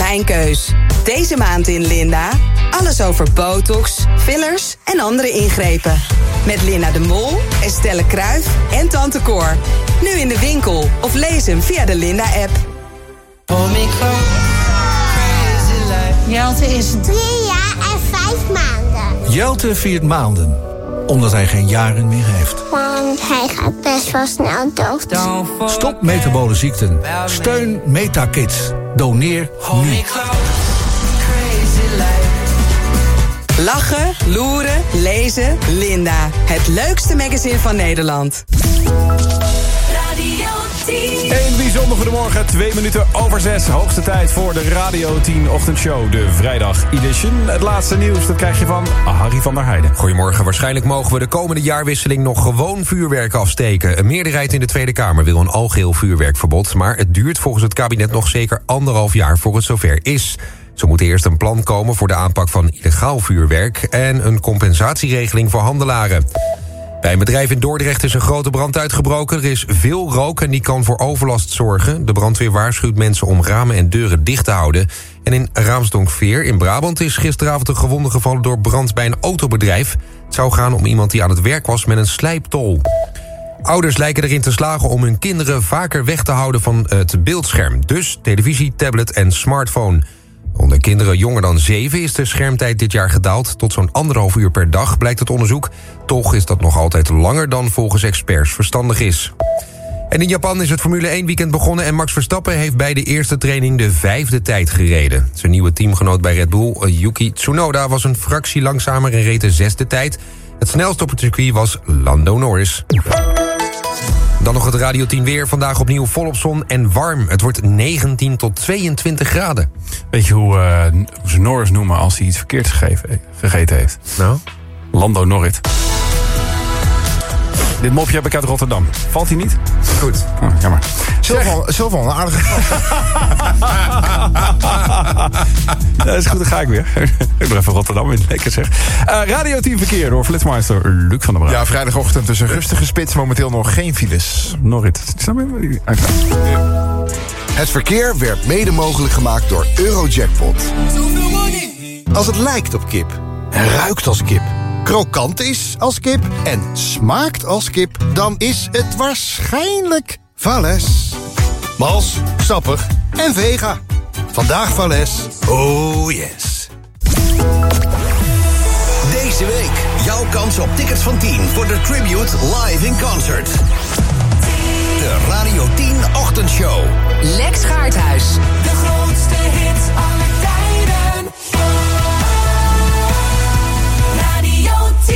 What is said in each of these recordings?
mijn keus. Deze maand in Linda. Alles over botox, fillers en andere ingrepen. Met Linda de Mol, Estelle Kruijf en Tante Cor. Nu in de winkel of lees hem via de Linda-app. Jelte is 3 jaar en 5 maanden. Jelte viert maanden, omdat hij geen jaren meer heeft. Want hij gaat best wel snel dood. Stop metabole ziekten. Steun MetaKids. Doneer nu. Lachen, loeren, lezen, Linda. Het leukste magazine van Nederland. Een bijzonder goedemorgen, 2 minuten over 6. Hoogste tijd voor de Radio 10 ochtendshow, de vrijdag edition. Het laatste nieuws, dat krijg je van Harry van der Heijden. Goedemorgen, waarschijnlijk mogen we de komende jaarwisseling nog gewoon vuurwerk afsteken. Een meerderheid in de Tweede Kamer wil een algeheel vuurwerkverbod, maar het duurt volgens het kabinet nog zeker 1,5 jaar voor het zover is. Zo moet eerst een plan komen voor de aanpak van illegaal vuurwerk en een compensatieregeling voor handelaren. Bij een bedrijf in Dordrecht is een grote brand uitgebroken. Er is veel rook en die kan voor overlast zorgen. De brandweer waarschuwt mensen om ramen en deuren dicht te houden. En in Raamsdonkveer in Brabant is gisteravond een gewonde gevallen door brand bij een autobedrijf. Het zou gaan om iemand die aan het werk was met een slijptol. Ouders lijken erin te slagen om hun kinderen vaker weg te houden van het beeldscherm. Dus televisie, tablet en smartphone. Onder kinderen jonger dan 7 is de schermtijd dit jaar gedaald tot zo'n 1,5 uur per dag, blijkt het onderzoek. Toch is dat nog altijd langer dan volgens experts verstandig is. En in Japan is het Formule 1 weekend begonnen en Max Verstappen heeft bij de eerste training de 5e tijd gereden. Zijn nieuwe teamgenoot bij Red Bull, Yuki Tsunoda, was een fractie langzamer en reed de 6e tijd. Het snelste op het circuit was Lando Norris. Dan nog het Radio 10 weer. Vandaag opnieuw volop zon en warm. Het wordt 19 tot 22 graden. Weet je hoe ze Norris noemen als hij iets verkeerds gegeten heeft? Nou? Lando Norrit. Dit mopje heb ik uit Rotterdam. Valt hij niet? Goed. Oh, jammer. Zoveel een aardige Dat is goed, dan ga ik weer. Ik ben even Rotterdam in. Lekker zeg. Radio 10 verkeer door Flitsmeister Luc van der Braak. Ja, vrijdagochtend tussen rustige spits. Momenteel nog geen files. Norrit. Snap je? Het verkeer werd mede mogelijk gemaakt door Eurojackpot. Als het lijkt op kip en ruikt als kip, krokant is als kip en smaakt als kip, dan is het waarschijnlijk Valles. Mals, sappig en vega. Vandaag Valles. Oh yes. Deze week jouw kans op tickets van 10 voor de Tribute Live in Concert. De Radio 10 ochtendshow. Lex Gaarthuis. De grootste hits aller tijden. Radio 10.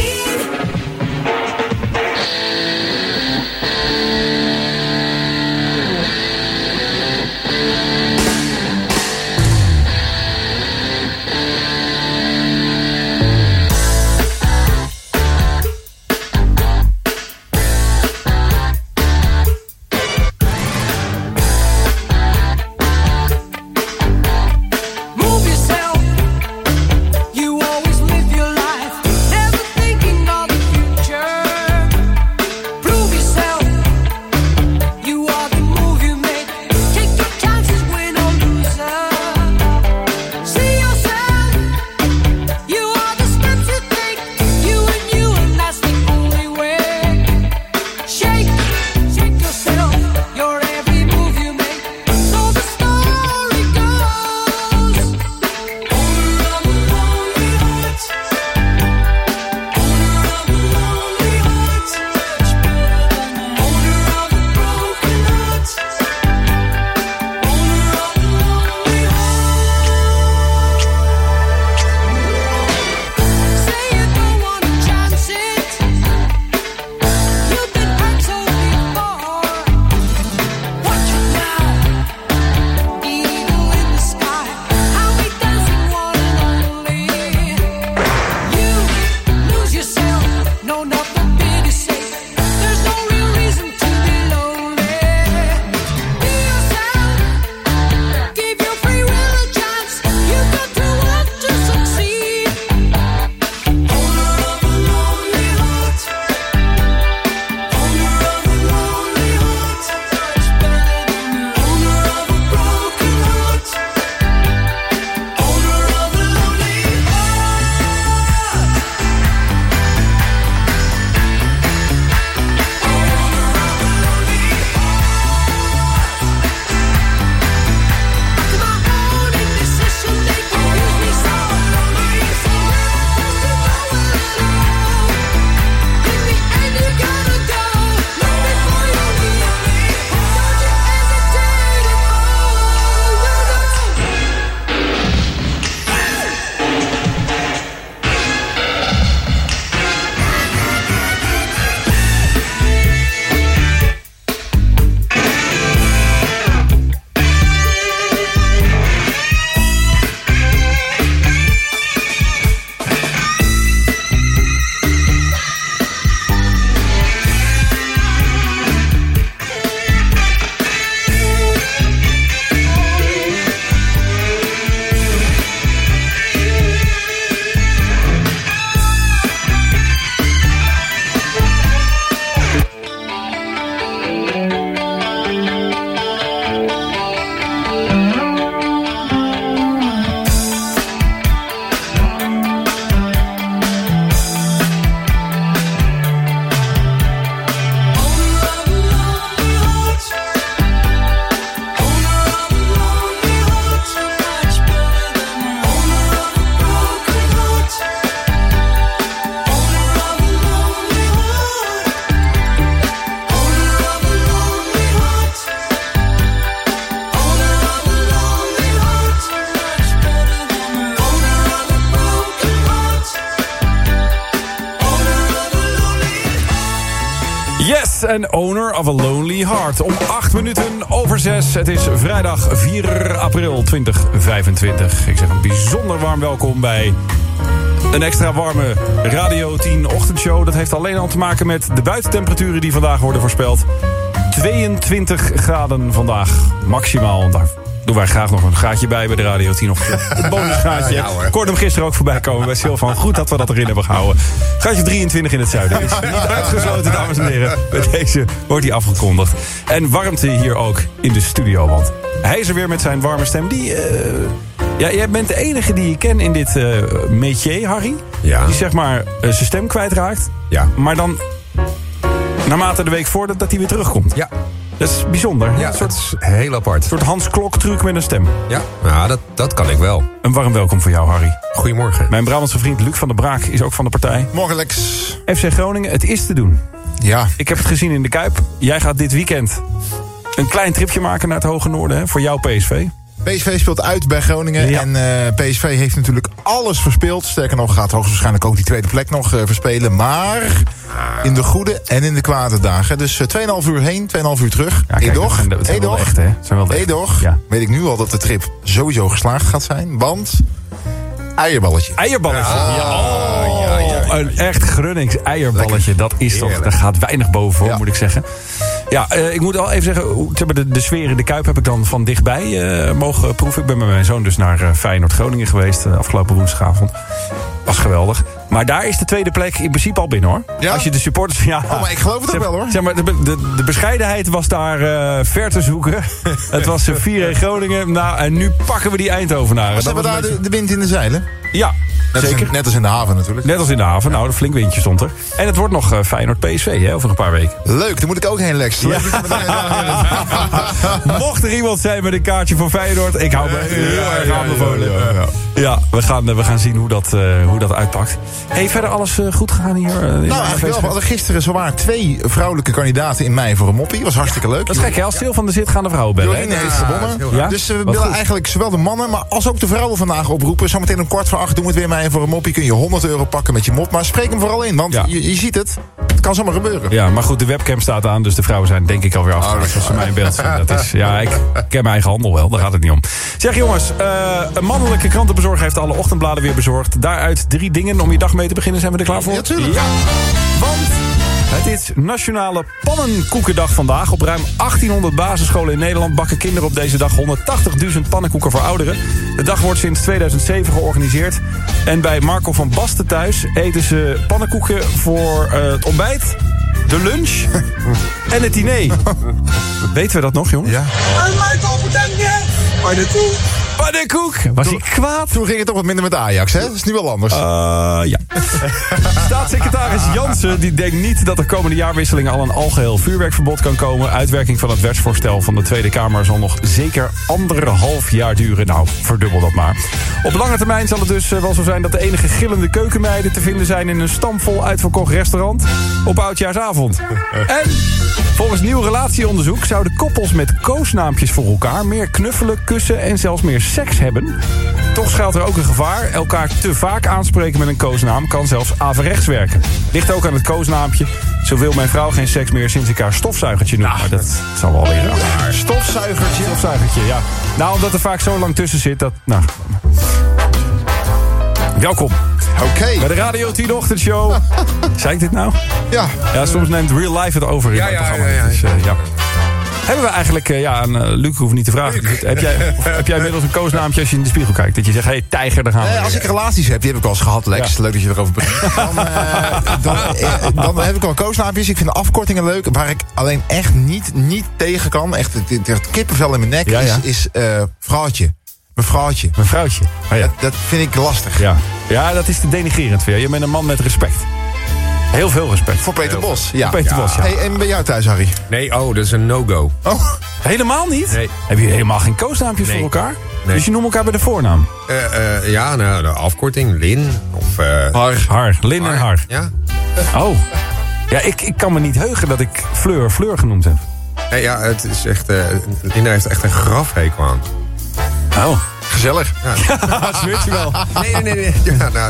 and Owner of a Lonely Heart. Om 8 minuten over 6. Het is vrijdag 4 april 2025. Ik zeg een bijzonder warm welkom bij een extra warme Radio 10 ochtendshow. Dat heeft alleen al te maken met de buitentemperaturen die vandaag worden voorspeld. 22 graden vandaag maximaal. Daar doen wij graag nog een gaatje bij de Radio 10 ochtendshow. Een bonusgaatje. Ja, ik hoorde hem gisteren ook voorbij komen bij Silvan. Goed dat we dat erin hebben gehouden. Gaatje 23 in het zuiden. Is niet uitgesloten, dames en heren. Bij deze wordt hij afgekondigd. En warmte hier ook in de studio. Want hij is er weer met zijn warme stem. Ja, jij bent de enige die je ken in dit métier, Harry. Ja. Die zeg maar zijn stem kwijtraakt. Ja. Maar dan naarmate de week voordat dat hij weer terugkomt. Ja. Dat is bijzonder. Ja, een soort, dat is heel apart. Een soort Hans Klok-truc met een stem. Ja, nou, dat kan ik wel. Een warm welkom voor jou, Harry. Goedemorgen. Mijn Brabantse vriend Luc van der Braak is ook van de partij. Morgen, Lex. FC Groningen, het is te doen. Ja. Ik heb het gezien in de Kuip. Jij gaat dit weekend een klein tripje maken naar het Hoge Noorden, hè, voor jouw PSV. PSV speelt uit bij Groningen. Ja. En PSV heeft natuurlijk alles verspeeld. Sterker nog, gaat hoogstwaarschijnlijk ook die tweede plek nog verspelen. Maar in de goede en in de kwade dagen. Dus 2,5 uur heen, 2,5 uur terug. Ja, kijk, het zijn wel de echte, hè? Het zijn wel de echte. Edoch, Ja. weet ik nu al dat de trip sowieso geslaagd gaat zijn. Want eierballetje. Eierballetje. Ja. Een echt Grunnings eierballetje. Dat is toch, Heerlijk. daar gaat weinig boven voor, Ja. moet ik zeggen. Ja, ik moet al even zeggen, de sfeer in de Kuip heb ik dan van dichtbij mogen proeven. Ik ben met mijn zoon dus naar Feyenoord-Groningen geweest afgelopen woensdagavond. Was geweldig. Maar daar is de tweede plek in principe al binnen, hoor. Ja? Als je de supporters... Ja, Oh, maar ik geloof het ook wel, hoor. Zeg maar, de bescheidenheid was daar ver te zoeken. Het was 4-1 Groningen. Nou, en nu pakken we die Eindhovenaren. Ze hebben daar de wind in de zeilen. Ja, zeker. Net als in de haven natuurlijk. Net als in de haven. Nou, een flink windje stond er. En het wordt nog Feyenoord-PSV, hè, over een paar weken. Leuk, daar moet ik ook heen, Lex. Ja. Mocht er iemand zijn met een kaartje voor Feyenoord, ik hou me heel erg aanbevolen. Ja, we gaan zien hoe dat uitpakt. Hey, verder alles goed gegaan hier? Nou, eigenlijk wel. We hadden gisteren zowaar 2 vrouwelijke kandidaten in mei voor een moppie. Was hartstikke leuk. Dat is gek, hè? Als Stil van de Zit gaan de vrouwen bellen. Jorien hè? heeft gewonnen. Ja? Dus we Wat willen goed. eigenlijk zowel de mannen, maar als ook de vrouwen vandaag oproepen. Zometeen om 7:15 doen we het weer mij voor een moppie. Kun je €100 pakken met je mop. Maar spreek hem vooral in, want Ja. je ziet het. Het kan zomaar gebeuren. Ja, maar goed, de webcam staat aan, dus de vrouwen zijn denk ik alweer afgehaakt als ze mij in beeld zien. Dat is, ja, ik ken mijn eigen handel wel, daar gaat het niet om. Zeg jongens, een mannelijke krantenbezorger heeft alle ochtendbladen weer bezorgd. Daaruit 3 dingen om je dag mee te beginnen. Zijn we er klaar voor? Ja, tuurlijk. Ja, want het is Nationale Pannenkoekendag vandaag. Op ruim 1800 basisscholen in Nederland bakken kinderen op deze dag 180.000 pannenkoeken voor ouderen. De dag wordt sinds 2007 georganiseerd. En bij Marco van Basten thuis eten ze pannenkoeken voor het ontbijt, de lunch en het diner. Weten we dat nog, jongens? Ja. Pannenkoek! Was hij kwaad? Toen ging het toch wat minder met Ajax, hè? Dat is nu wel anders. Ja. Staatssecretaris Jansen die denkt niet dat er komende jaarwisseling al een algeheel vuurwerkverbod kan komen. Uitwerking van het wetsvoorstel van de Tweede Kamer zal nog zeker 1,5 jaar duren. Nou, verdubbel dat maar. Op lange termijn zal het dus wel zo zijn dat de enige gillende keukenmeiden te vinden zijn in een stampvol uitverkocht restaurant op Oudjaarsavond. En volgens nieuw relatieonderzoek zouden koppels met koosnaampjes voor elkaar meer knuffelen, kussen en zelfs meer seks hebben. Toch schuilt er ook een gevaar. Elkaar te vaak aanspreken met een koosnaam kan zelfs averechts werken. Ligt ook aan het koosnaampje. Zo wil mijn vrouw geen seks meer sinds ik haar stofzuigertje noem. Maar dat zal wel weer raar. Stofzuigertje. Stofzuigertje, ja. Nou, omdat er vaak zo lang tussen zit dat... Nou. Welkom Oké. bij de Radio 10 ochtendshow. Zei ik dit nou? Ja. Ja, soms neemt Real Life het over in Ja, het ja, programma. ja, ja. Dus, ja. Hebben we eigenlijk, aan Luc hoef niet te vragen. Heb jij inmiddels een koosnaampje als je in de spiegel kijkt? Dat je zegt, hey, tijger, daar gaan we. Als ik relaties heb, die heb ik wel eens gehad, Lex. Ja. Leuk dat je erover begint. Dan heb ik wel koosnaampjes. Ik vind de afkortingen leuk. Waar ik alleen echt niet tegen kan. Echt het kippenvel in mijn nek Ja, ja. is vrouwtje. Mevrouwtje. Mijn vrouwtje. Oh, ja. Dat vind ik lastig. Ja, dat is te denigrerend weer. Je bent een man met respect. Heel veel respect. Voor Peter Bos. Ja. Voor Peter Bos, ja. Hey, en bij jou thuis, Harry? Nee, dat is een no-go. Oh, Helemaal niet? Nee. Heb je helemaal geen koosnaampjes Nee. voor elkaar? Nee. Dus je noemt elkaar bij de voornaam? Ja, nou, de afkorting, Lin of... Har. Lin en Har. Ja. Oh. Ja, ik kan me niet heugen dat ik Fleur genoemd heb. Ja, het is echt... Linda heeft echt een grafhekel aan. Oh. Gezellig. Dat zweert je wel. Nee. Ja, nou,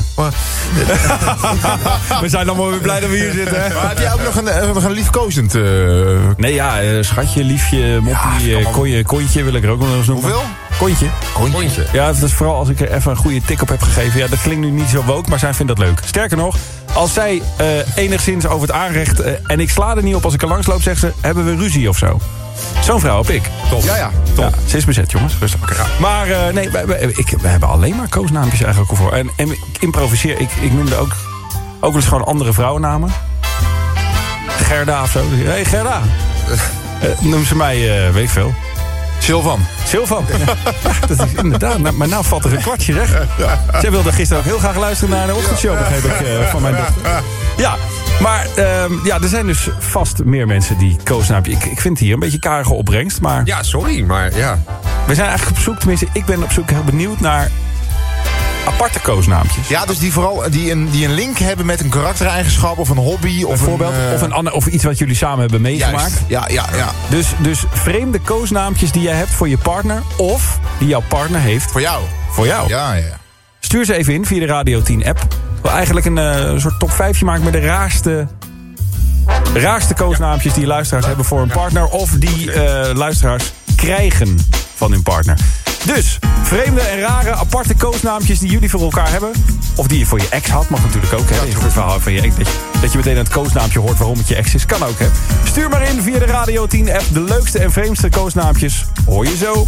We zijn allemaal weer blij dat we hier zitten. Hè? Maar heb jij ook nog een liefkozend... Nee, ja, schatje, liefje, moppie, kontje wil ik er ook nog eens noemen. Hoeveel? Kontje. Kontje. Ja, dat is vooral als ik er even een goede tik op heb gegeven. Ja, dat klinkt nu niet zo woke, maar zij vindt dat leuk. Sterker nog, als zij enigszins over het aanrecht... en ik sla er niet op als ik er langs loop, zegt ze... hebben we ruzie of zo? Zo'n vrouw heb ik. top. Ja. Ja, ze is bezet, jongens. Rustig. Okay. Ja. Maar nee, we hebben alleen maar koosnaampjes eigenlijk al voor. En ik improviseer. Ik noemde ook wel eens gewoon andere vrouwennamen. Gerda of zo. Hey Gerda. Noem ze mij, weet ik veel. Silvan. Ja, dat is inderdaad. Maar nou valt er een kwartje, zeg. Zij wilde gisteren ook heel graag luisteren naar de ochtendshow, begreep ik, van mijn dochter. Ja, maar er zijn dus vast meer mensen die koosnaampje... Ik vind hier een beetje karige opbrengst, maar... Ja, sorry, maar ja. We zijn eigenlijk op zoek, tenminste, ik ben op zoek heel benieuwd naar... aparte koosnaampjes. Ja, dus die vooral die een link hebben met een karaktereigenschap of een hobby. Of bijvoorbeeld. Of iets wat jullie samen hebben meegemaakt. Juist. Ja. Dus vreemde koosnaampjes die jij hebt voor je partner... of die jouw partner heeft... Voor jou. Ja. Stuur ze even in via de Radio 10 app. Wil eigenlijk een soort top 5 maken met de raarste koosnaampjes... die luisteraars hebben voor hun partner... of die luisteraars krijgen van hun partner. Dus, vreemde en rare, aparte koosnaampjes die jullie voor elkaar hebben. Of die je voor je ex had, mag natuurlijk ook. Hè? Ja, het verhaal van je ex, dat je meteen aan het koosnaampje hoort waarom het je ex is. Kan ook, hè. Stuur maar in via de Radio 10 app. De leukste en vreemdste koosnaampjes hoor je zo.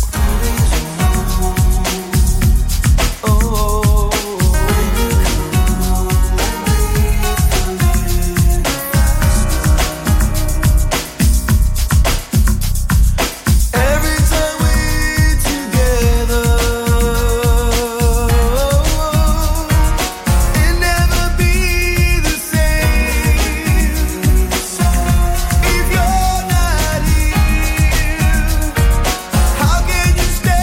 How can you stay?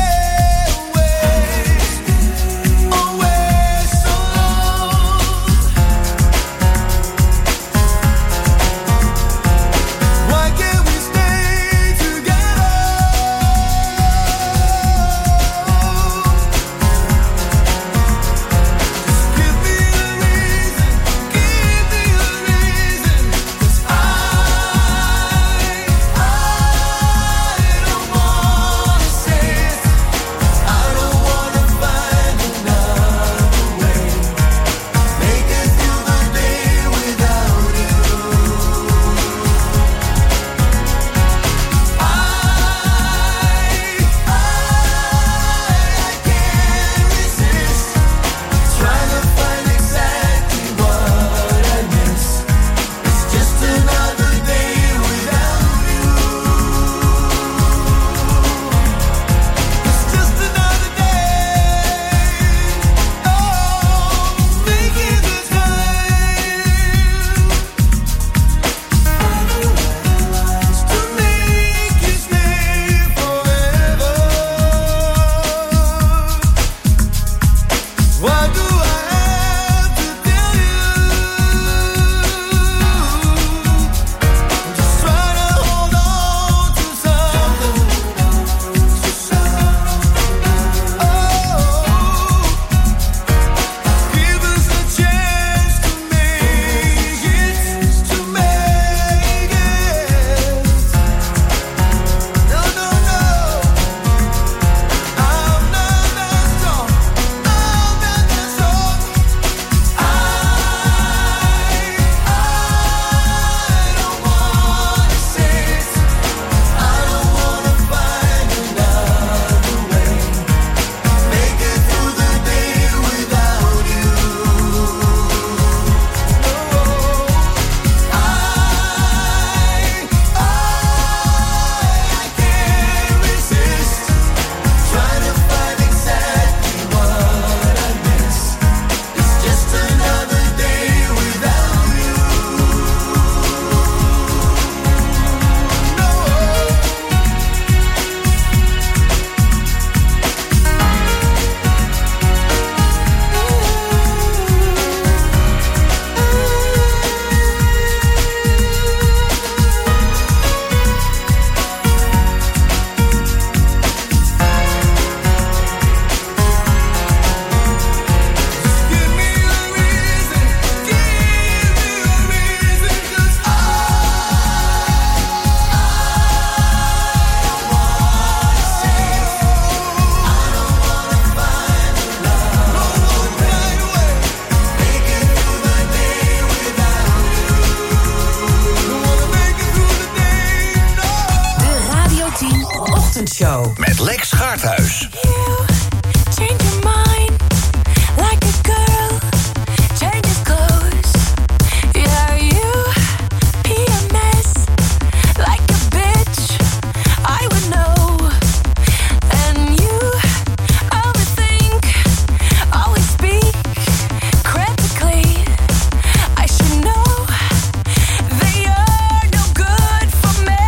ochtendshow. Met Lex Gaarthuis. Change your mind like a girl changes clothes. Yeah, you PMS like a bitch. I would know. And you overthink, always speak critically. I should know that you're no good for me.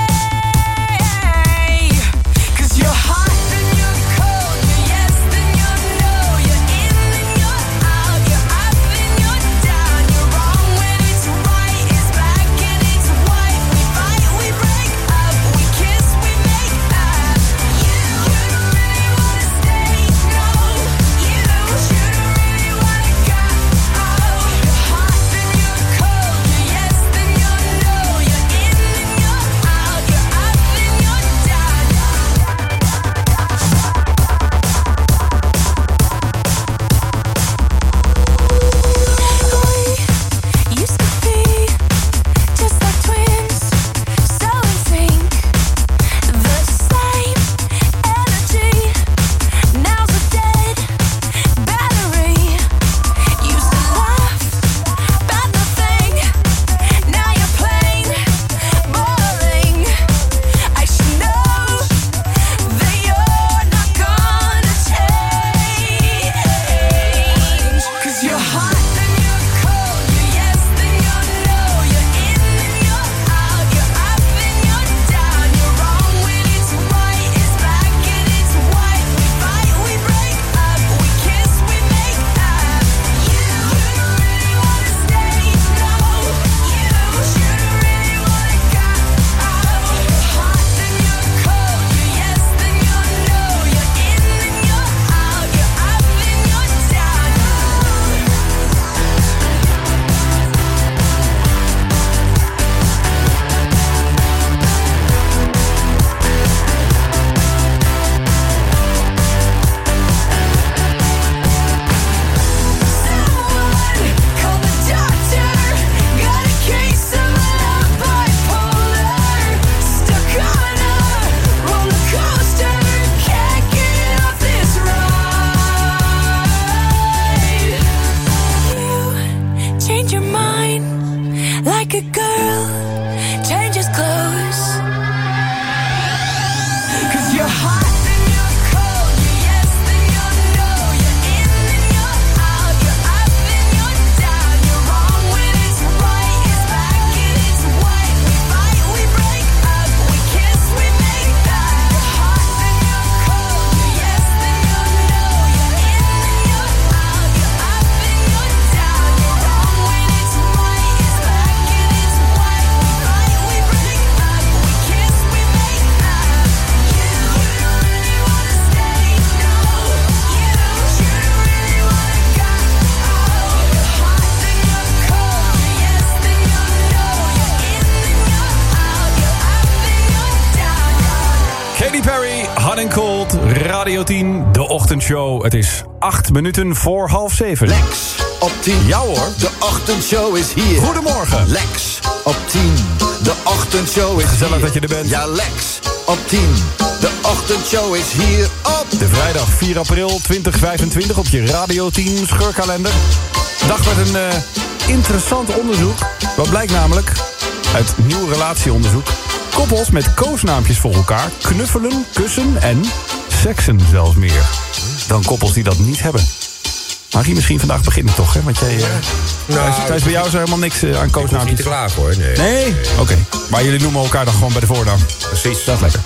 'Cause you're hot and you're cold, you're yes then you're no, you're in and you're out, you're up and you're down, you're wrong when it's right, it's black and it's white. We fight, we break up, we kiss, we make up. You really wanna stay, no. You should really wanna go. You're hot then you're cold, you're yes then you're no, you're in and you're out, you're up and you're down. We used to be just like twins, so in sync. The same energy, now's a dead battery. Used to laugh about nothing, now you're plain boring. I should know that you're not gonna change. 'Cause you're hot then you're cold, you're yes then you're no, you're in and you're out, you're up and you're down, you're wrong when it's right, it's black and it's white. We fight, we break up, we kiss, we make up. You really wanna stay, no. You should really wanna go. You're hot then you're cold, you're yes then you're no, you're in and you're out, you're up and you're down. Someone call the doctor. Got a case of love bipolar. Stuck on a roller coaster. Can't get off this ride. You change your mind like a girl changes clothes. 'Cause you're hot then you're cold, you're yes then you're no, you're in and you're out, you're up and you're down, you're wrong when it's right, it's black and it's white. We fight, we break up, we kiss, we make up. You're hot then you're cold, you're yes then you're no, you're in and you're out, you're up and you're down, you're wrong when it's right, it's black and it's white. We fight, we break up, we kiss, we make up. You really wanna stay, no. You should really wanna go. You're hot then you're cold, you're yes then you're no, you're in and you're out, you're up and you're down. Katy Perry, Hot and Cold, Radio 10, de ochtendshow. Het is 8 minuten voor 6:30. Lex op 10. Ja hoor. De ochtendshow is hier. Goedemorgen. Lex op 10. De ochtendshow is Gezellig hier. dat je er bent. Ja, Lex op 10. De ochtendshow is hier op... De vrijdag 4 april 2025 op je Radio 10 scheurkalender. Dag met een interessant onderzoek. Wat blijkt namelijk uit nieuw relatieonderzoek. Koppels met koosnaampjes voor elkaar knuffelen, kussen en seksen zelfs meer dan koppels die dat niet hebben. Mag je misschien vandaag beginnen toch, hè? Want jij... thuis bij jou is er helemaal niks aan koosnaampjes. Niet te klaar hoor, nee. Nee? Oké. Maar jullie noemen elkaar dan gewoon bij de voornaam. Precies. Dat is lekker.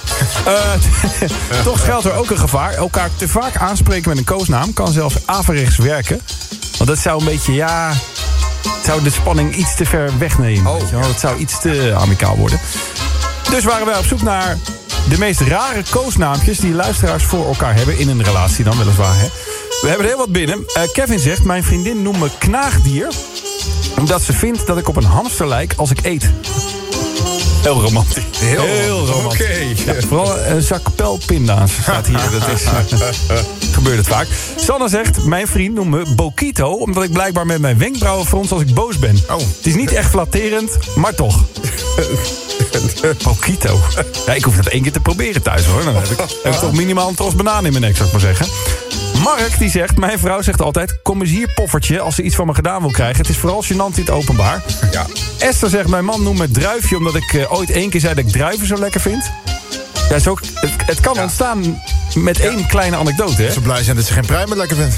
Toch schuilt er ook een gevaar. Elkaar te vaak aanspreken met een koosnaam kan zelfs averechts werken. Want dat zou een beetje, ja... Het zou de spanning iets te ver wegnemen. Weet je wel? Het zou iets te amicaal worden. Dus waren wij op zoek naar de meest rare koosnaampjes die luisteraars voor elkaar hebben. In een relatie dan weliswaar, hè. We hebben er heel wat binnen. Kevin zegt, mijn vriendin noemt me knaagdier, omdat ze vindt dat ik op een hamster lijk als ik eet. Heel romantisch. Heel romantisch. Oké. Ja, vooral een zak pelpinda's staat hier. Dat is, gebeurt het vaak. Sanne zegt, mijn vriend noemt me Bokito, omdat ik blijkbaar met mijn wenkbrauwen frons als ik boos ben. Oh. Het is niet echt flatterend, maar toch. Pokito. Ja, ik hoef dat 1 keer te proberen thuis, hoor. Dan heb ik toch minimaal een tros banaan in mijn nek, zou ik maar zeggen. Mark die zegt, mijn vrouw zegt altijd... kom eens hier, poffertje, als ze iets van me gedaan wil krijgen. Het is vooral gênant in het openbaar. Ja. Esther zegt, mijn man noemt me druifje... omdat ik ooit 1 keer zei dat ik druiven zo lekker vind. Ja, het kan ontstaan met 1 kleine anekdote, hè? Ze blij zijn dat ze geen pruimen lekker vindt.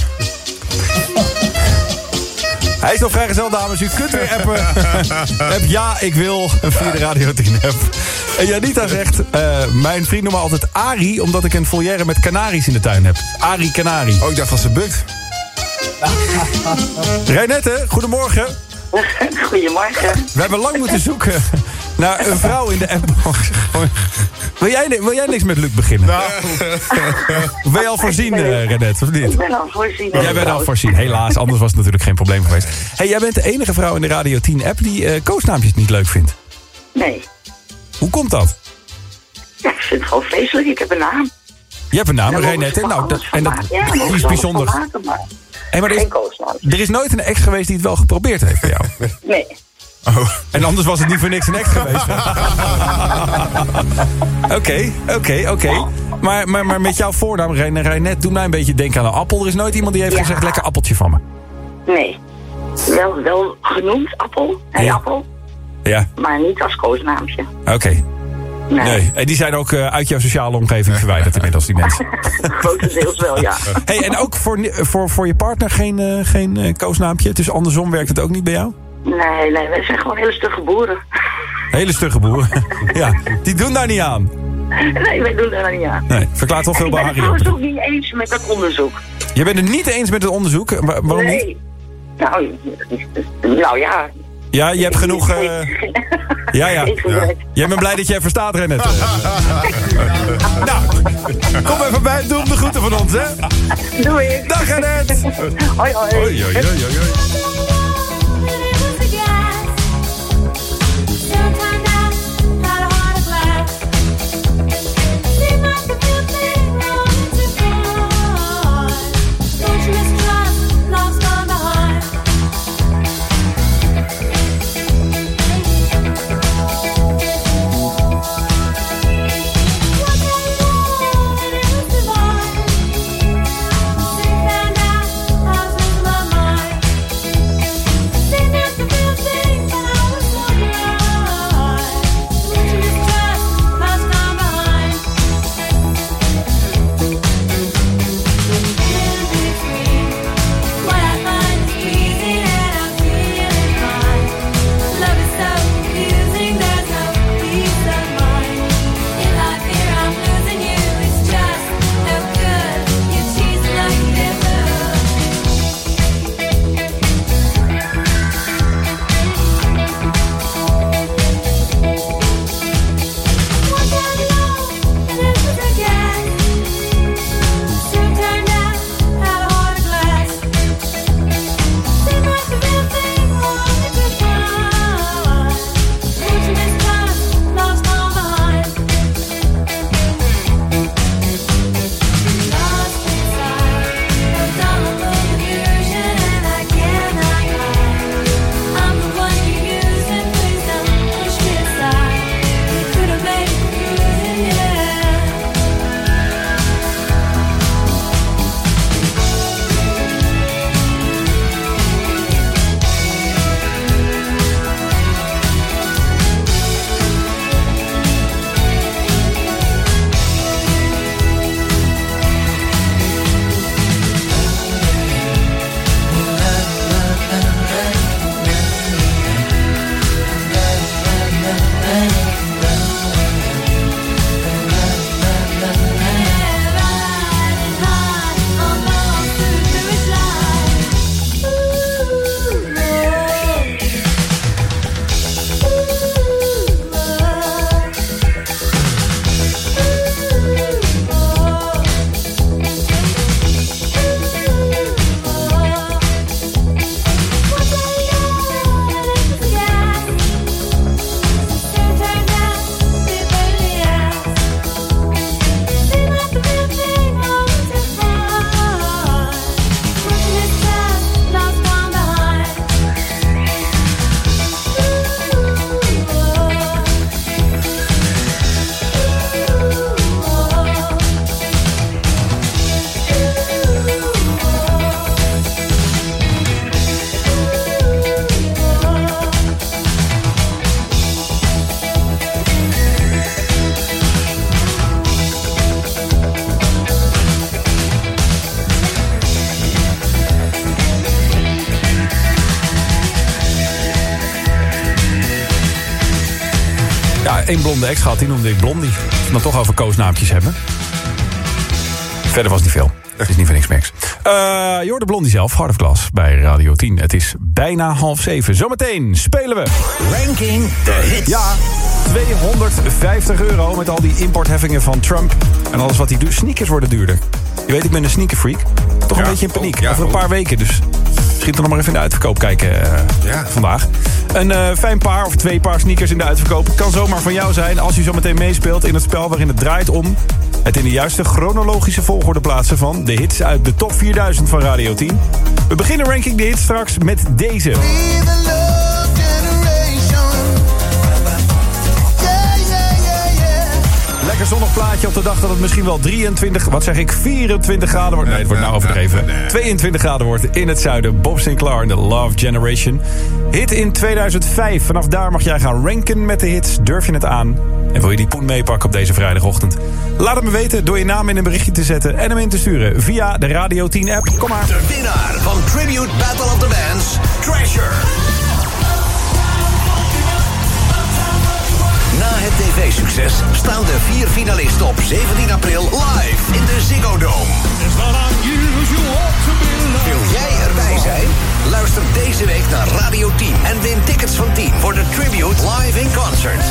Hij is nog vrijgezel, dames. U kunt weer appen. App ja, ik wil via de Radio 10 app. En Janita zegt... mijn vriend noemt me altijd Arie... omdat ik een volière met kanaries in de tuin heb. Arie Canari. Oh, ik dacht dat ze bukt. Reinette, goedemorgen. Goedemorgen. We hebben lang moeten zoeken naar een vrouw in de app. Wil jij niks met Luc beginnen? Nou. Ben je al voorzien, Reinette, of niet? Ik ben al voorzien. Jij bent al voorzien, helaas. Anders was het natuurlijk geen probleem geweest. Hey, jij bent de enige vrouw in de Radio 10 app... die koosnaampjes niet leuk vindt. Nee. Hoe komt dat? Ja, ik vind het gewoon vreselijk. Ik heb een naam. Je hebt een naam, Reinette. Nou, die is bijzonder. Hey, maar er is nooit een ex geweest die het wel geprobeerd heeft voor jou. Nee. Oh. En anders was het niet voor niks een ex geweest. Oké. Maar met jouw voornaam, Reinette, doe mij een beetje denken aan een appel. Er is nooit iemand die heeft gezegd, lekker appeltje van me. Nee. Wel genoemd, appel. Appel. Ja. Maar niet als koosnaampje. Oké. Nee. En die zijn ook uit jouw sociale omgeving verwijderd inmiddels, die mensen. Grotendeels wel, ja. Hey, en ook voor je partner geen koosnaampje? Dus andersom werkt het ook niet bij jou? Nee, wij zijn gewoon hele stugge boeren. Hele stugge boeren? Ja, die doen daar niet aan. Nee, wij doen daar niet aan. Nee, verklaart wel veel bij Harry. Ik ben het trouwens ook niet eens met dat onderzoek. Je bent het niet eens met het onderzoek? Waarom niet? Nou ja... Ja, je hebt genoeg... Ja. Jij bent blij dat je even staat, Reinette. Nou, kom even bij. Doe hem de groeten van ons, hè? Doei. Dag, Reinette. Hoi. Hoi. één blonde ex gehad, die noemde ik Blondie. Als we dan toch over koosnaampjes hebben. Verder was niet veel. Het is niet voor niks, Max. Je hoort de Blondie zelf, Heart of Glass, bij Radio 10. Het is bijna 6:30. Zometeen spelen we... Ranking the Hits. Ja, €250 met al die importheffingen van Trump. En alles wat hij doet. Sneakers worden duurder. Je weet, ik ben een sneakerfreak. Toch een beetje in paniek. Over een paar weken, dus... Misschien toch nog maar even in de uitverkoop kijken vandaag. Een fijn paar of 2 paar sneakers in de uitverkoop. Kan zomaar van jou zijn als je zo meteen meespeelt in het spel waarin het draait om... het in de juiste chronologische volgorde plaatsen van de hits uit de top 4000 van Radio 10. We beginnen Ranking de Hits straks met deze. Lekker zonnig plaatje op de dag dat het misschien wel 24 graden wordt. Nee, het wordt nou overdreven. 22 graden wordt in het zuiden. Bob Sinclair en The Love Generation. Hit in 2005. Vanaf daar mag jij gaan ranken met de hits. Durf je het aan? En wil je die poen meepakken op deze vrijdagochtend? Laat het me weten door je naam in een berichtje te zetten... en hem in te sturen via de Radio 10-app. Kom maar. De winnaar van Tribute Battle of the Bands, Treasure. Na het tv-succes staan de 4 finalisten op 17 april live in de Ziggo Dome. Wil jij erbij zijn? Luister deze week naar Radio 10 en win tickets van 10 voor de Tribute live in concert.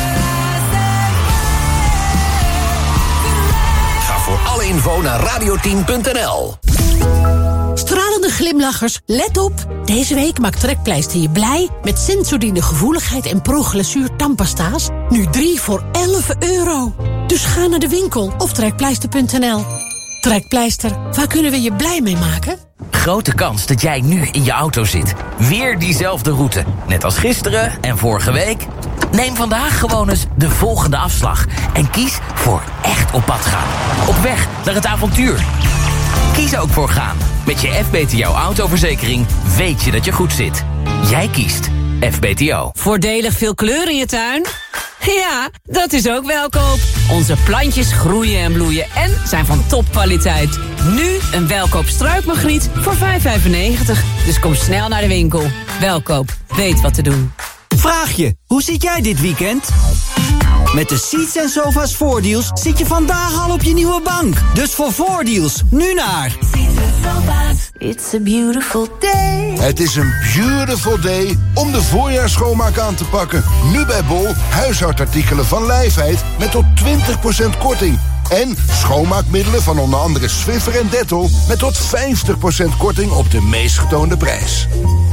Ga voor alle info naar radio10.nl. Stralende glimlachers, let op! Deze week maakt Trekpleister je blij met Sensodyne gevoeligheid en ProGlasuur tandpasta's. Nu 3 voor €11. Dus ga naar de winkel of trekpleister.nl. Trekpleister, waar kunnen we je blij mee maken? Grote kans dat jij nu in je auto zit. Weer diezelfde route. Net als gisteren en vorige week. Neem vandaag gewoon eens de volgende afslag. En kies voor echt op pad gaan. Op weg naar het avontuur. Kies ook voor gaan. Met je FBTO autoverzekering weet je dat je goed zit. Jij kiest FBTO. Voordelig veel kleur in je tuin? Ja, dat is ook Welkoop. Onze plantjes groeien en bloeien en zijn van topkwaliteit. Nu een Welkoop struikmagriet voor €5,95. Dus kom snel naar de winkel. Welkoop, weet wat te doen. Vraag je, hoe zit jij dit weekend? Met de Seats en Sofa's voordeals zit je vandaag al op je nieuwe bank. Dus voor voordeals, nu naar... It's a beautiful day. Het is een beautiful day om de voorjaarsschoonmaak aan te pakken. Nu bij Bol, huishoudartikelen van Lijfheid met tot 20% korting. En schoonmaakmiddelen van onder andere Swiffer en Dettol met tot 50% korting op de meest getoonde prijs.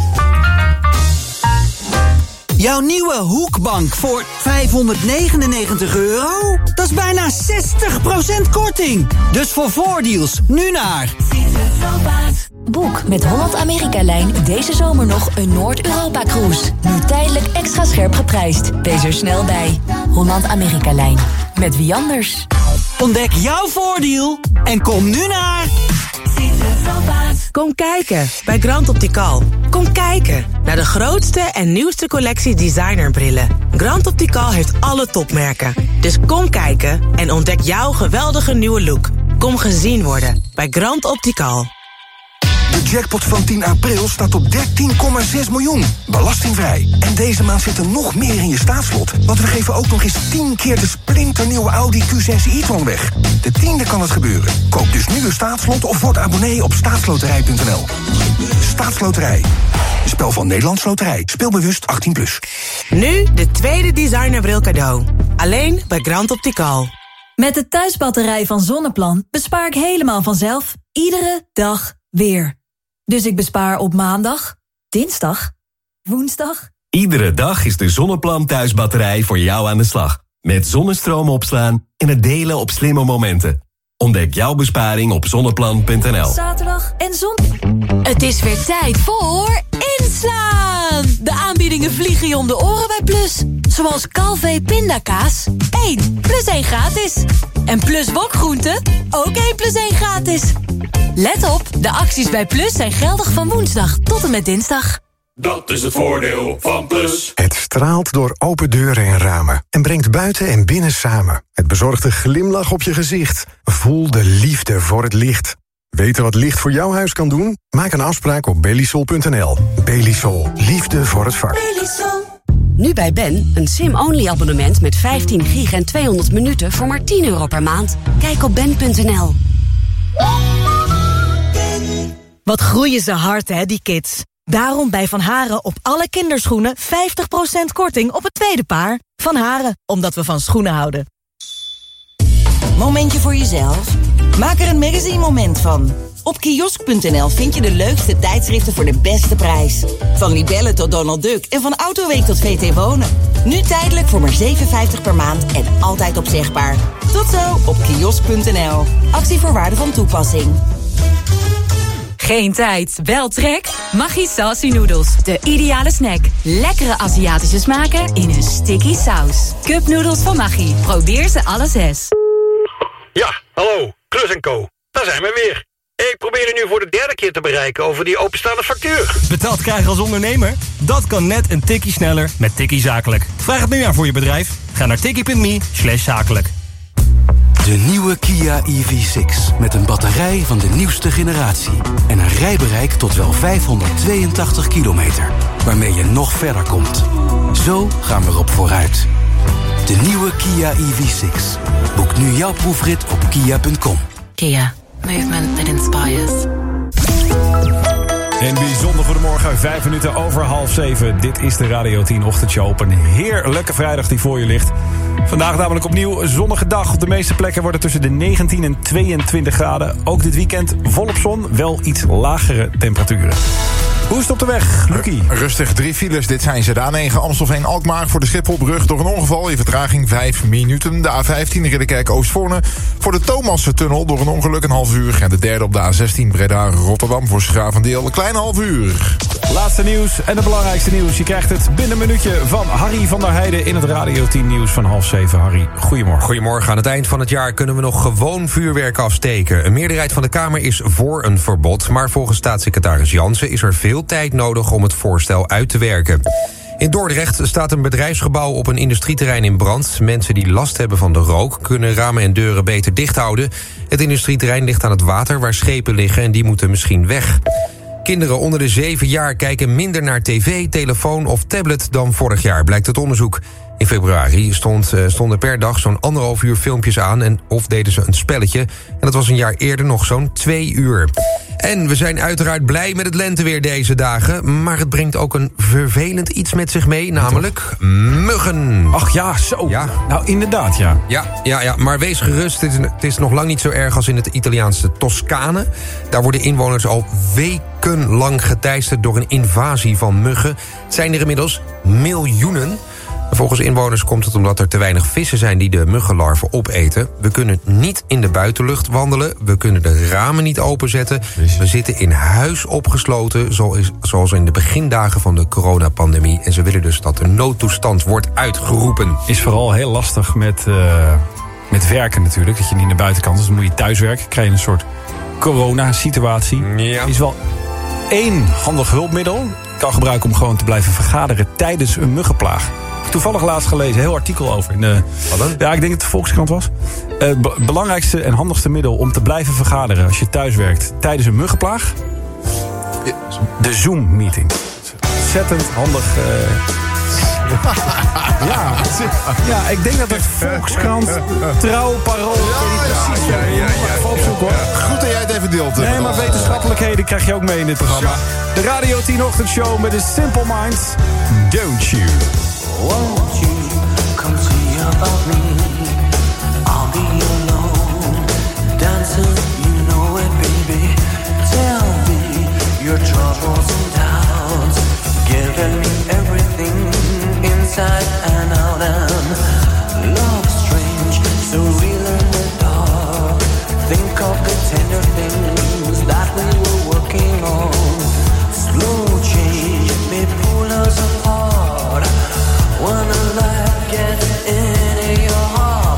Jouw nieuwe hoekbank voor €599? Dat is bijna 60% korting. Dus voor voordeals, nu naar... Boek met Holland-Amerika-lijn deze zomer nog een Noord-Europa-cruise. Nu tijdelijk extra scherp geprijsd. Wees er snel bij. Holland-Amerika-lijn. Met wie anders? Ontdek jouw voordeel en kom nu naar... Kom kijken bij Grand Optical. Kom kijken naar de grootste en nieuwste collectie designerbrillen. Grand Optical heeft alle topmerken. Dus kom kijken en ontdek jouw geweldige nieuwe look. Kom gezien worden bij Grand Optical. De jackpot van 10 april staat op 13,6 miljoen. Belastingvrij. En deze maand zit er nog meer in je staatslot. Want we geven ook nog eens 10 keer de splinternieuwe Audi Q6 e-tron weg. De 10e kan het gebeuren. Koop dus nu een staatslot of word abonnee op staatsloterij.nl. Staatsloterij. Een spel van Nederlands Loterij. Speel bewust 18+. Nu de tweede designerbril cadeau. Alleen bij Grand Optical. Met de thuisbatterij van Zonneplan bespaar ik helemaal vanzelf. Iedere dag weer. Dus ik bespaar op maandag, dinsdag, woensdag. Iedere dag is de Zonneplan thuisbatterij voor jou aan de slag. Met zonnestroom opslaan en het delen op slimme momenten. Ontdek jouw besparing op zonneplan.nl. Zaterdag en Het is weer tijd voor inslaan! De aanbiedingen vliegen je om de oren bij Plus. Zoals Calvé pindakaas, 1 plus 1 gratis. En Plus wokgroenten, ook 1 plus 1 gratis. Let op, de acties bij Plus zijn geldig van woensdag tot en met dinsdag. Dat is het voordeel van Plus. Het straalt door open deuren en ramen en brengt buiten en binnen samen. Het bezorgt een glimlach op je gezicht. Voel de liefde voor het licht. Weten wat licht voor jouw huis kan doen? Maak een afspraak op Belisol.nl. Belisol. Liefde voor het vak. Belisol. Nu bij Ben, een SIM-only abonnement met 15 gig en 200 minuten voor maar €10 per maand. Kijk op ben.nl. Wat groeien ze hard, hè, die kids. Daarom bij Van Haren op alle kinderschoenen 50% korting op het tweede paar. Van Haren, omdat we van schoenen houden. Momentje voor jezelf? Maak er een magazine moment van. Op kiosk.nl vind je de leukste tijdschriften voor de beste prijs. Van Libelle tot Donald Duck en van Autoweek tot VT Wonen. Nu tijdelijk voor maar €7,50 per maand en altijd opzegbaar. Tot zo op kiosk.nl. Actievoorwaarden van toepassing. Geen tijd, wel trek? Maggi Saucy Noodles. De ideale snack. Lekkere Aziatische smaken in een sticky saus. Cupnoedels van Maggi. Probeer ze alle 6. Ja, hallo, Klus & Co. Daar zijn we weer. Ik probeer u nu voor de derde keer te bereiken over die openstaande factuur. Betaald krijgen als ondernemer? Dat kan net een tikkie sneller met Tikkie Zakelijk. Vraag het nu aan voor je bedrijf. Ga naar tikkie.me/zakelijk. De nieuwe Kia EV6 met een batterij van de nieuwste generatie. En een rijbereik tot wel 582 kilometer. Waarmee je nog verder komt. Zo gaan we erop vooruit. De nieuwe Kia EV6. Boek nu jouw proefrit op kia.com. Kia. Movement that inspires. Een bijzonder goedemorgen, 5 minuten over 6:30. Dit is de Radio 10 ochtendshow op een heerlijke vrijdag die voor je ligt. Vandaag namelijk opnieuw een zonnige dag. Op de meeste plekken wordt het tussen de 19 en 22 graden. Ook dit weekend volop zon, wel iets lagere temperaturen. Hoe is het op de weg, Lucie? Rustig, 3 files. Dit zijn ze. De A9 Amstelveen-Alkmaar voor de Schipholbrug. Door een ongeval in vertraging 5 minuten. De A15 Ridderkerk-Oostvoorne voor de Thomassen-tunnel. Door een ongeluk een half uur. En de derde op de A16 Breda-Rotterdam voor Schravendeel een klein half uur. Laatste nieuws en het belangrijkste nieuws. Je krijgt het binnen een minuutje van Harry van der Heijden in het Radio 10 nieuws van 6:30. Harry, goedemorgen. Goedemorgen. Aan het eind van het jaar kunnen we nog gewoon vuurwerk afsteken. Een meerderheid van de Kamer is voor een verbod. Maar volgens staatssecretaris Jansen is er veel tijd nodig om het voorstel uit te werken. In Dordrecht staat een bedrijfsgebouw op een industrieterrein in brand. Mensen die last hebben van de rook kunnen ramen en deuren beter dicht houden. Het industrieterrein ligt aan het water waar schepen liggen en die moeten misschien weg. Kinderen onder de 7 jaar kijken minder naar tv, telefoon of tablet dan vorig jaar, blijkt het onderzoek. In februari stonden per dag zo'n 1,5 uur filmpjes aan of deden ze een spelletje. En dat was een jaar eerder nog zo'n 2 uur. En we zijn uiteraard blij met het lenteweer deze dagen. Maar het brengt ook een vervelend iets met zich mee, namelijk muggen. Ach ja, zo. Ja. Nou, inderdaad, ja. Ja, maar wees gerust. Het is nog lang niet zo erg als in het Italiaanse Toscane. Daar worden inwoners al wekenlang geteisterd door een invasie van muggen. Het zijn er inmiddels miljoenen. Volgens inwoners komt het omdat er te weinig vissen zijn die de muggenlarven opeten. We kunnen niet in de buitenlucht wandelen. We kunnen de ramen niet openzetten. We zitten in huis opgesloten, zoals in de begindagen van de coronapandemie. En ze willen dus dat de noodtoestand wordt uitgeroepen. Is vooral heel lastig met werken natuurlijk. Dat je niet naar buiten kan. Dus dan moet je thuiswerken. Krijg je een soort coronasituatie. Ja. Is wel 1 handig hulpmiddel. Kan gebruiken om gewoon te blijven vergaderen tijdens een muggenplaag. Toevallig laatst gelezen, een heel artikel over. Ik denk dat het de Volkskrant was. Het belangrijkste en handigste middel om te blijven vergaderen als je thuis werkt tijdens een muggenplaag. De Zoom-meeting. Ontzettend handig. Ja, ik denk dat het Volkskrant, Trouw, Parool... Goed dat jij het even deelt. Nee, maar wetenschappelijkheden krijg je ook mee in dit programma. De Radio 10 ochtendshow met de Simple Minds. Don't you? Won't you come see about me? I'll be alone, dancing, you know it, baby. Tell me your troubles and doubts, giving me everything inside and out. And love strange, so real in the dark. Think of the tender things that we were working on. Slow change may pull us apart. When a life gets into your heart,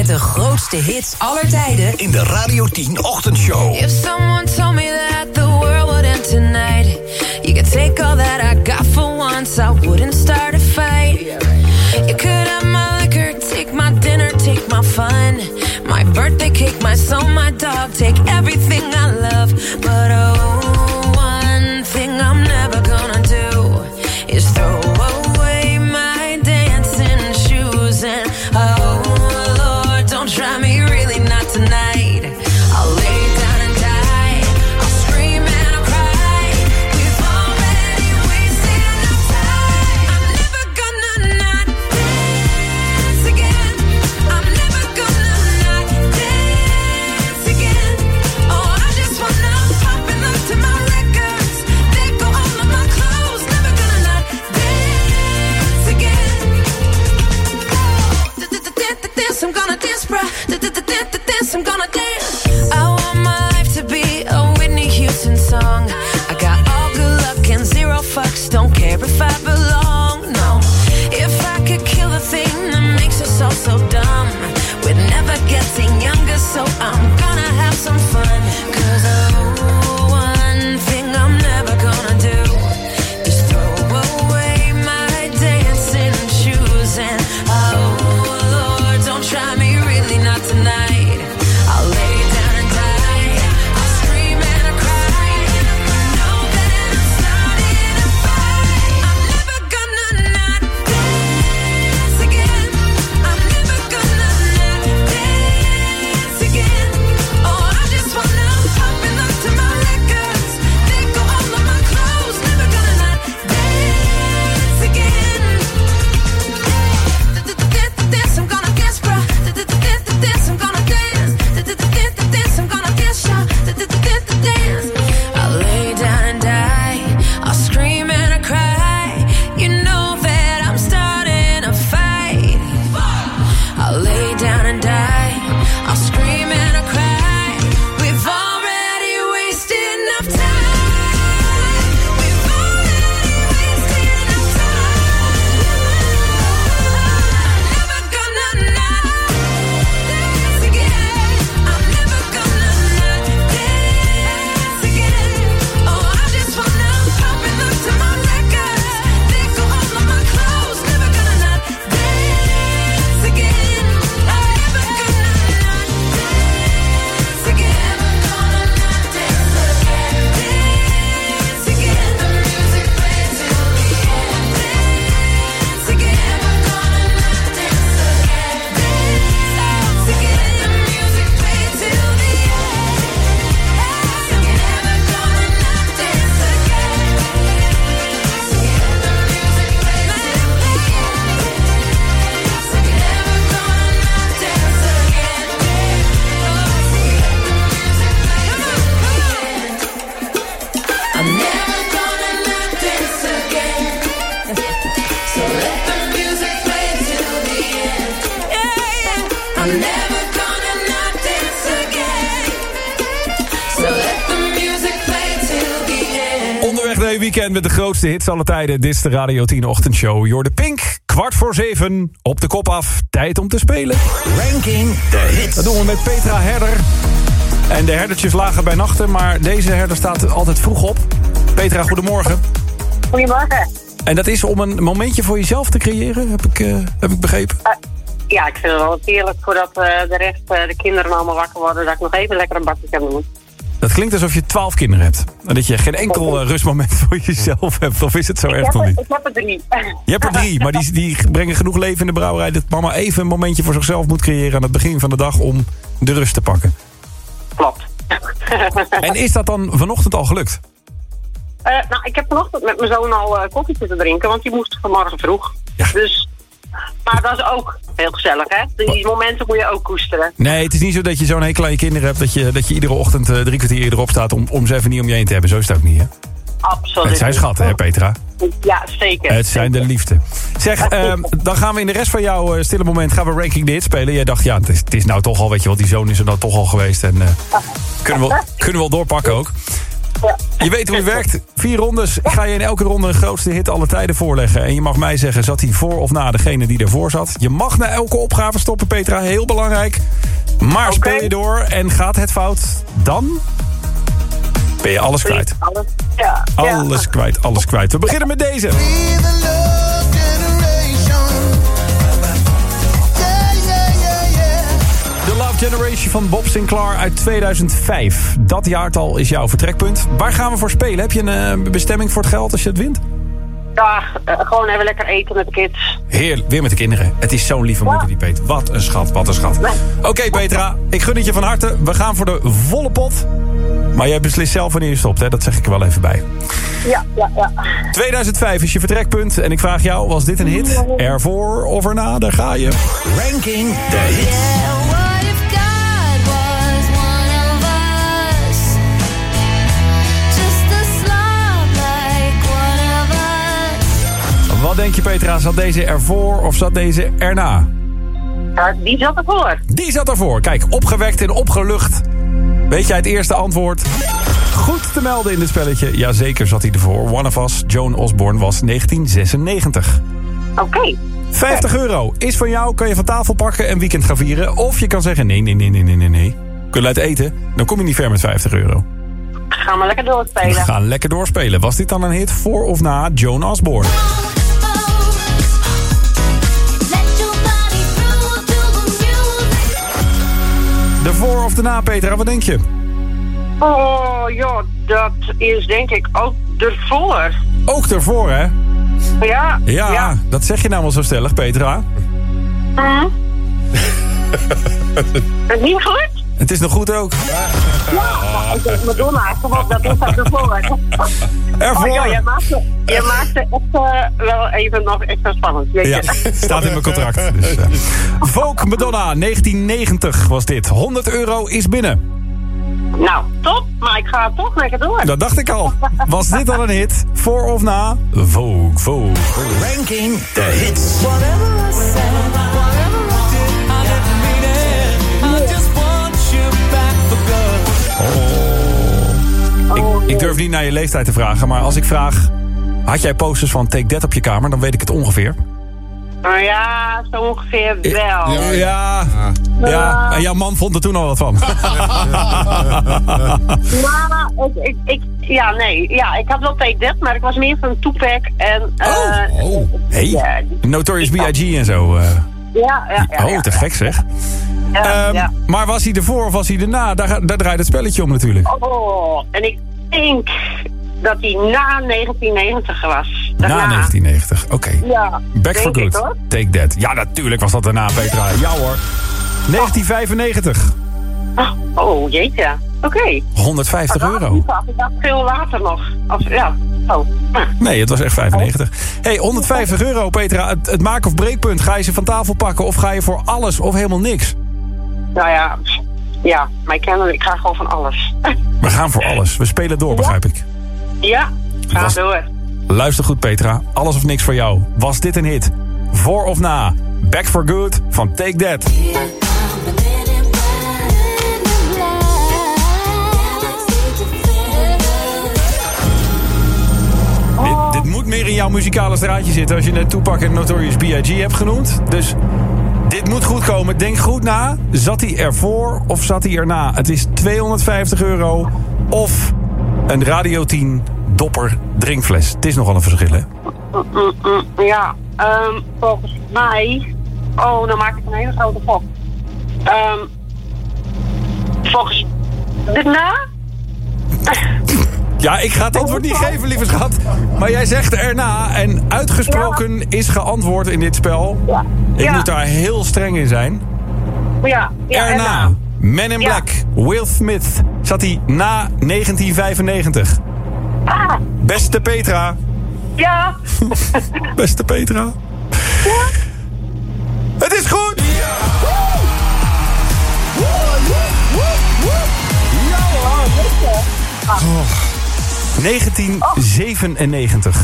met de grootste hits aller tijden in de Radio 10 Ochtendshow. If someone told me that the world would end tonight, you could take all that I got for once, I wouldn't start a fight. You could have my liquor, take my dinner, take my fun, my birthday cake, my soul, my dog, take everything I love. But oh, one thing I'm never gonna do is throw away my dancing shoes. And oh Lord, don't try me, really not tonight. I'll lay down and die, I'll scream and I'll cry. We've already wasted enough time. I'm never gonna not dance again. I'm never gonna not dance again. Oh, I just wanna pop and look to my records. They go all of my clothes. Never gonna not dance again. This I'm gonna dance, bruh. This I'm gonna dance. I want my life to be a Whitney Houston song. I got all good luck and zero fucks. Don't care if I belong, no. If I could kill the thing that makes us all so dumb, we're never getting younger, so I'm gonna have some fun. 'Cause oh, one thing I'm never gonna do is throw away my dancing shoes. And oh Lord, don't try me, really not tonight. I'll lay down and die, I'll scream and I'll cry. Know that I'm starting a fight. I'm never gonna not dance again. I'm never gonna not dance again. Oh, I just wanna pop and look to my records. They go all of my clothes. Never gonna not dance again. This I'm gonna dance, bruh. This I'm gonna dance. This I'm gonna dance, y'all. Dance. I'll lay down and die, I'll scream and I cry. You know that I'm starting a fight. I'll lay down and die, I'll scream and I cry. We've already wasted enough time. We've already wasted enough time. I'm never gonna not dance again. I'm never gonna not dance again. Oh, I just wanna pop and look to my records. They go all of my clothes. Never gonna not dance again. I'm never gonna not dance again. Gonna not dance again. Dance again. The music plays till the end. Dance again. Gonna not dance again. Dance again. The music plays till the end. I'm never gonna not dance again. Dance again. The music plays till the end. Never gonna not dance again. I'm never gonna not dance again. So let the music play till the end. I'm never gonna not dance again. So let the music play till the end. Onderweg naar je weekend met de grootste hits aller tijden. Dit is de Radio 10 Ochtendshow. Jorde Pink, 7:15, op de kop af. Tijd om te spelen. Ranking de hits. Dat doen we met Petra Herder. En de herdertjes lagen bij nachten, maar deze herder staat altijd vroeg op. Petra, goedemorgen. Goedemorgen. En dat is om een momentje voor jezelf te creëren, heb ik begrepen. Ja, ik vind het wel heerlijk voordat de rest, de kinderen allemaal wakker worden, dat ik nog even lekker een bakje kan doen. Dat klinkt alsof je 12 kinderen hebt. En dat je geen enkel rustmoment voor jezelf hebt. Of is het zo erg nog niet? Ik heb er 3. Je hebt er 3, maar die brengen genoeg leven in de brouwerij... dat mama even een momentje voor zichzelf moet creëren... aan het begin van de dag om de rust te pakken. Klopt. En is dat dan vanochtend al gelukt? Nou, ik heb vanochtend met mijn zoon al koffie te drinken... want die moest vanmorgen vroeg. Ja. Dus, maar dat is ook heel gezellig, hè? Die momenten moet je ook koesteren. Nee, het is niet zo dat je zo'n hekel aan je kinderen hebt... dat je iedere ochtend 3 kwartier eerder opstaat... om ze even niet om je heen te hebben. Zo is het ook niet, hè? Absoluut. Het zijn schatten, hè, Petra? Ja, zeker. Het zijn de liefde. Zeg, dan gaan we in de rest van jouw stille moment... gaan we Ranking the Hits spelen. Jij dacht, ja, het is nou toch al, weet je wat, die zoon is er nou toch al geweest. En kunnen we wel doorpakken ook. Je weet hoe het werkt. 4 rondes. Ik ga je in elke ronde een grootste hit alle tijden voorleggen. En je mag mij zeggen, zat hij voor of na degene die ervoor zat. Je mag na elke opgave stoppen, Petra. Heel belangrijk. Maar speel je door en gaat het fout, dan ben je alles kwijt. Alles kwijt. We beginnen met deze. The Love Generation van Bob Sinclair uit 2005. Dat jaartal is jouw vertrekpunt. Waar gaan we voor spelen? Heb je een bestemming voor het geld als je het wint? Ja, gewoon even lekker eten met de kids. Heerlijk, weer met de kinderen. Het is zo'n lieve moeder die Peet. Wat een schat. Oké, Petra, ik gun het je van harte. We gaan voor de volle pot. Maar jij beslist zelf wanneer je stopt, hè? Dat zeg ik er wel even bij. Ja. 2005 is je vertrekpunt. En ik vraag jou, was dit een hit? Ervoor of erna? Daar ga je. Ranking de hits. Wat denk je, Petra? Zat deze ervoor of zat deze erna? Die zat ervoor. Die zat ervoor. Kijk, opgewekt en opgelucht. Weet jij het eerste antwoord? Goed te melden in dit spelletje. Jazeker zat hij ervoor. One of Us, Joan Osborne, was 1996. Oké. 50 euro is van jou. Kan je van tafel pakken en weekend gaan vieren. Of je kan zeggen nee. Kun je uit eten? Dan kom je niet ver met 50 euro. Gaan we lekker doorspelen. We gaan lekker doorspelen. Was dit dan een hit voor of na Joan Osborne? De voor of de na, Petra, wat denk je? Oh, ja, dat is denk ik ook ervoor. Ook ervoor, hè? Ja. Dat zeg je nou wel zo stellig, Petra. Het is niet goed? Het is nog goed ook. Ja, ik denk Madonna, gewoon dat is dat ervoor. Ervoor. Oh, ja, je maakte echt wel even nog extra spannend. Weet je? Ja, het staat in mijn contract. Dus, Vogue Madonna, 1990 was dit. 100 euro is binnen. Nou, top. Maar ik ga toch lekker door. Dat dacht ik al. Was dit al een hit? Voor of na? Vogue. Ranking de hits. Ik durf niet naar je leeftijd te vragen, maar als ik vraag... had jij posters van Take That op je kamer, dan weet ik het ongeveer. Ja, zo ongeveer wel. Ja. En jouw man vond er toen al wat van. Maar ik had wel Take That, maar ik was meer van Tupac en... Hey, Notorious B.I.G. en zo. Ja. Te gek zeg. Maar was hij ervoor of was hij erna? Daar draait het spelletje om natuurlijk. Oh, en ik denk dat hij na 1990 was. Na 1990, oké. Ja, Back for Good, Take That. Ja, natuurlijk was dat daarna, Petra. Ja hoor. 1995. Oh, jeetje. Oké. 150 euro. Ik dacht veel later nog. Nee, het was echt 95. Hey, 150 euro, Petra. Het maak- of breekpunt. Ga je ze van tafel pakken of ga je voor alles of helemaal niks? Nou ja, maar ik ga gewoon van alles. We gaan voor alles. We spelen door, begrijp ik. Ja, ga door. Luister goed, Petra. Alles of niks voor jou. Was dit een hit? Voor of na? Back for Good van Take That. Dit moet meer in jouw muzikale straatje zitten als je net Tupac en Notorious B.I.G. hebt genoemd. Dus dit moet goed komen. Denk goed na. Zat hij ervoor of zat hij erna? Het is 250 euro of een Radio 10 dopper drinkfles. Het is nogal een verschil, hè? Ja, volgens mij... Oh, dan maak ik een hele grote gok. Volgens... Dit na? Ja, ik ga het antwoord niet geven, lieve schat. Maar jij zegt erna en uitgesproken is geantwoord in dit spel. Ja. Ik moet daar heel streng in zijn. Ja, erna. Men in Black, Will Smith. Zat hij na 1995. Beste Petra. Ja. Beste Petra. Ja. Het is goed! Ja! 1997.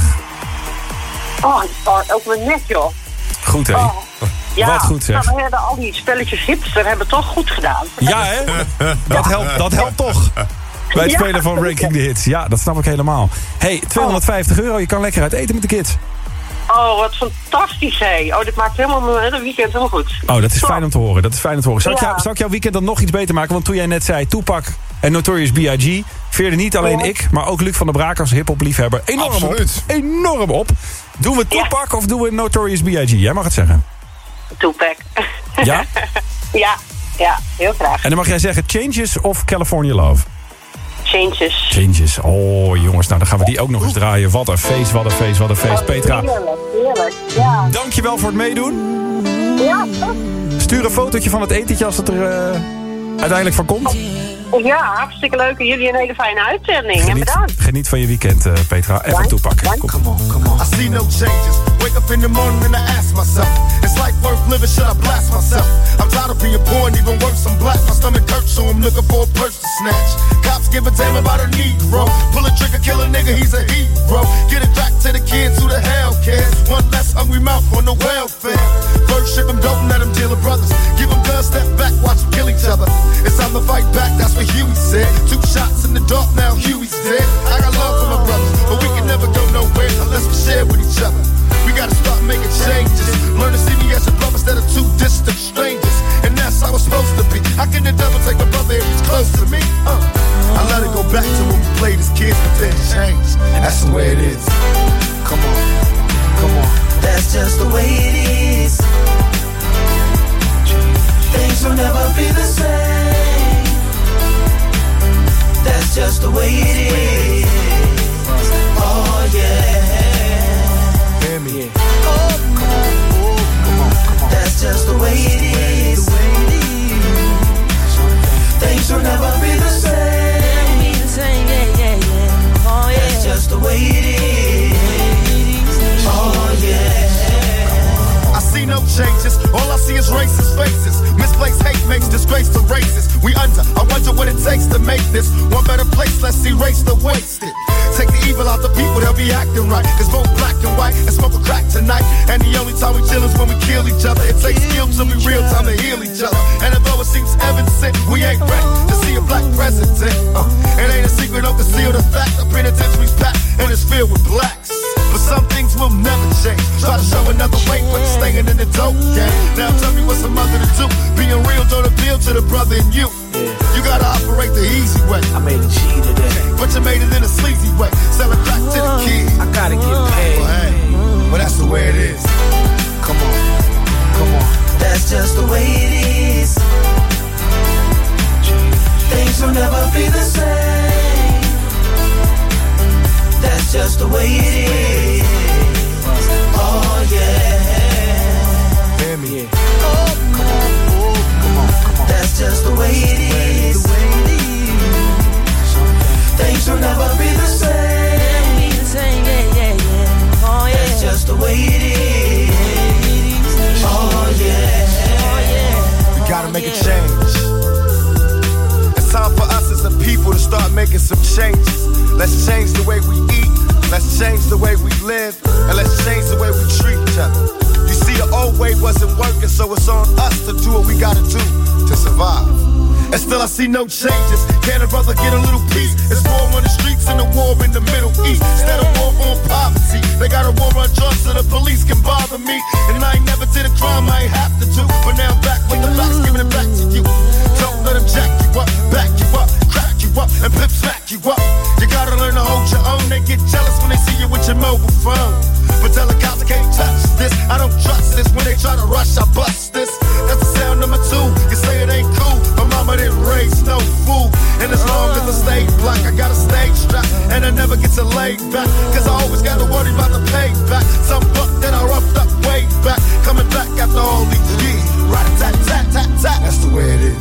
Ook mijn nek, joh. Goed, hè? Wat goed, zeg. We hebben al die spelletjes hipster hebben toch goed gedaan. Ja, hè? Dat helpt toch. Bij het spelen van Ranking the Hits. Ja, dat snap ik helemaal. Hey, €250. Je kan lekker uit eten met de kids. Oh, wat fantastisch, hé. Oh, dit maakt helemaal mijn hele weekend helemaal goed. Oh, dat is fijn om te horen. Zou ik jouw weekend dan nog iets beter maken? Want toen jij net zei Tupac en Notorious B.I.G. veerde niet alleen ik, maar ook Luc van der Braak als hiphop-liefhebber enorm op. Doen we Tupac of doen we Notorious B.I.G.? Jij mag het zeggen. Tupac. Ja? Ja, heel graag. En dan mag jij zeggen Changes of California Love? Changes. Oh, jongens, nou dan gaan we die ook nog eens draaien. Wat een feest. Petra, heerlijk, ja. Dankjewel voor het meedoen. Ja, toch? Stuur een fotootje van het etentje als het er uiteindelijk van komt. Ja, hartstikke leuk. En jullie een hele fijne uitzending. En bedankt. Geniet van je weekend, Petra. Even toepakken. Kom. Come on. I see no changes. Wake up in the morning and I ask myself, is life worth living? Should I blast myself? I'm tired of being poor and even worse, I'm black. My stomach hurts, so I'm looking for a purse to snatch. Cops give a damn about a Negro. Pull a trigger, kill a nigga, he's a hero. Get it back to the kids who the hell cares. One less hungry mouth on the welfare. First ship them, don't let them deal with brothers. Give them guns, step back, watch them kill each other. It's time to fight back, that's what Huey said. 2 shots in the dark, now Huey's dead. I got love for my brothers, but we can never go nowhere unless we share with each other. We gotta start making changes. Learn to see me as a brother instead of 2 distant strangers. And that's how it's supposed to be. How can the devil take my brother if he's close to me? I let it go back to when we played as kids, but then changed. And that's the way it is. Come on. That's just the way it is. Things will never be the same. That's just the way it is. Oh yeah. Hear me. Oh, come on. That's just the way it is. Things will never be the same. Oh yeah. That's just the way it is. Oh yeah. I see no changes, all I see is racist faces. Misplaced hate makes disgrace to races. I wonder what it takes to make this one better place. Let's erase the wasted. Take the evil out the people, they'll be acting right. It's both black and white and smoke a crack tonight. And the only time we chill is when we kill each other. It takes skill to be real time to heal each other. And although it seems evident, we ain't ready to see a black president. It ain't a secret, don't conceal the fact. The penitentiary's packed and it's filled with blacks. But some things will never change. Try to show another way, but you're staying in the dope game. Now tell me what's a mother to do. Being real don't appeal to the brother in you. You gotta operate the easy way. I made a G today, but you made it in a sleazy way. Sell it back to the kid. I gotta get paid. Well, that's the way it is. Come on. That's just the way it is. Things will never be the same. That's just the way it is. Oh yeah. Hear me. Oh, come on. That's just the way it is. Things will never be the same. Oh yeah. That's just the way it is. Oh yeah. We gotta make a change. It's time for us as a people to start making some changes. Let's change the way we eat. Let's change the way we live. And let's change the way we treat each other. You see, the old way wasn't working, so it's on us to do what we gotta do to survive. And still I see no changes. Can a brother get a little peace? It's war on the streets and a war in the Middle East. Instead of war on poverty, they got a war on drugs so the police can bother me. And I ain't never did a crime I ain't have to do. But now I'm back with the facts, giving it back to you. Don't let them jack you up, back you up, crack you up, and pimp smack you up. You gotta learn to hold your own. They get jealous when they see you with your mobile phone. But tell the cops I can't touch this. I don't trust this. When they try to rush, I bust this. That's the sound number 2. You say it ain't cool. My mama didn't raise no fool. And as long as I stay black, I got a stage strap. And I never get to lay back. Cause I always gotta worry about the payback. Some buck that I roughed up way back. Coming back after all these years. Rat-a-tat-tat-tat-tat. That's the way it is.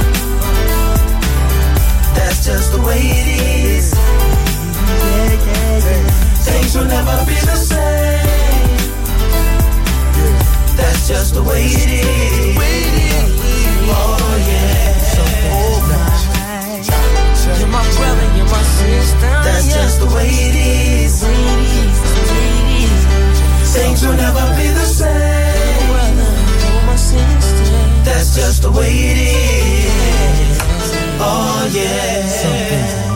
That's just the way it is. Things will never be the same. That's just the way it is. Oh yeah. You're my brother, you're my sister. That's just the way it is. Things will never be the same. That's just the way it is. Oh yeah.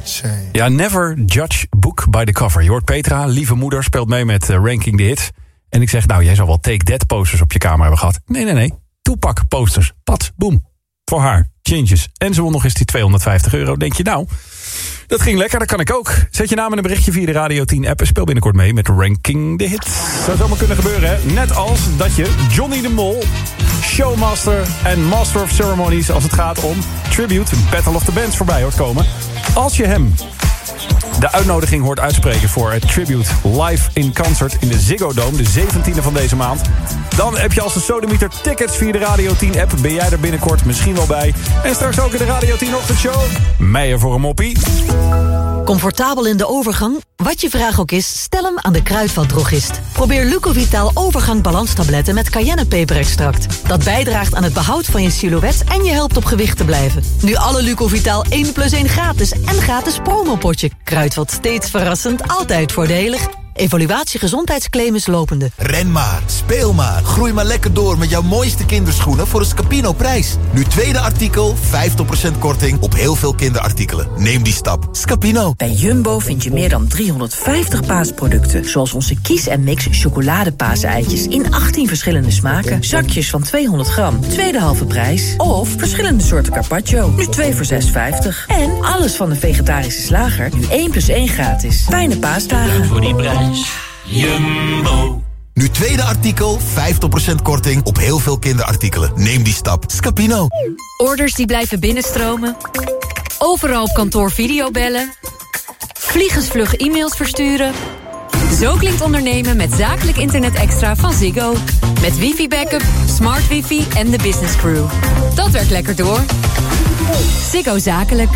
Ja, never judge book by the cover. Je hoort Petra, lieve moeder, speelt mee met Ranking the Hits. En ik zeg, nou, jij zal wel Take That posters op je kamer hebben gehad. Nee. Toepak posters. Pat, boem. Voor haar. Changes. En ze won nog eens die €250. Denk je nou, dat ging lekker, dat kan ik ook. Zet je naam in een berichtje via de Radio 10 app en speel binnenkort mee met Ranking the Hits. Zou zomaar kunnen gebeuren, hè? Net als dat je Johnny de Mol, Showmaster en Master of Ceremonies als het gaat om Tribute, Battle of the Bands voorbij hoort komen. Als je hem de uitnodiging hoort uitspreken voor het Tribute live in concert in de Ziggo Dome, de 17e van deze maand, dan heb je als een sodemieter tickets via de Radio 10 app. Ben jij er binnenkort misschien wel bij. En straks ook in de Radio 10 ochtendshow. Meijer voor een moppie. Comfortabel in de overgang? Wat je vraag ook is, stel hem aan de Kruidvatdrogist. Probeer Lucovitaal overgang balanstabletten met cayennepeperextract. Dat bijdraagt aan het behoud van je silhouet en je helpt op gewicht te blijven. Nu alle Lucovitaal 1+1 gratis en gratis promopotje. Kruidvat steeds verrassend, altijd voordelig. Evaluatie gezondheidsclaim is lopende. Ren maar, speel maar, groei maar lekker door met jouw mooiste kinderschoenen voor een Scapino-prijs. Nu tweede artikel, 50% korting op heel veel kinderartikelen. Neem die stap. Scapino. Bij Jumbo vind je meer dan 350 paasproducten. Zoals onze Kies en Mix chocoladepaaseitjes in 18 verschillende smaken. Zakjes van 200 gram, tweede halve prijs. Of verschillende soorten carpaccio, nu 2 voor €6,50. En alles van de vegetarische slager, nu 1+1 gratis. Fijne paasdagen. Voor die prijs. Jumbo. Nu tweede artikel, 50% korting op heel veel kinderartikelen. Neem die stap. Scapino. Orders die blijven binnenstromen. Overal op kantoor videobellen. Vliegensvlug e-mails versturen. Zo klinkt ondernemen met zakelijk internet extra van Ziggo. Met wifi-backup, smart wifi en de business crew. Dat werkt lekker door. Ziggo Zakelijk.